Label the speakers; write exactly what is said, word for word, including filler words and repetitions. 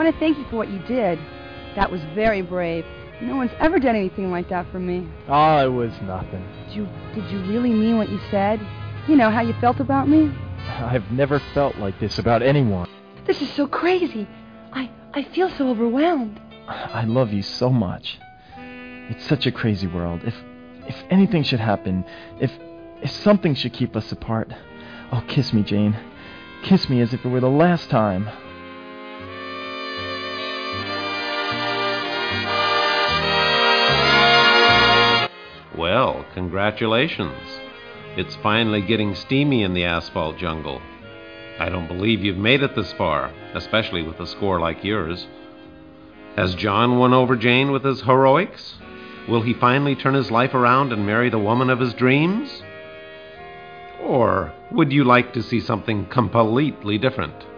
Speaker 1: want to thank you for what you did. That was very brave. No one's ever done anything like that for me.
Speaker 2: Oh, it was nothing.
Speaker 1: Did you, did you really mean what you said? You know, how you felt about me?
Speaker 2: I've never felt like this about anyone.
Speaker 1: This is so crazy. I, I feel so overwhelmed.
Speaker 2: I love you so much. It's such a crazy world. If if anything should happen, if if something should keep us apart, oh, kiss me, Jane. Kiss me as if it were the last time.
Speaker 3: Well, congratulations. It's finally getting steamy in the asphalt jungle. I don't believe you've made it this far, especially with a score like yours. Has John won over Jane with his heroics? Will he finally turn his life around and marry the woman of his dreams? Or would you like to see something completely different?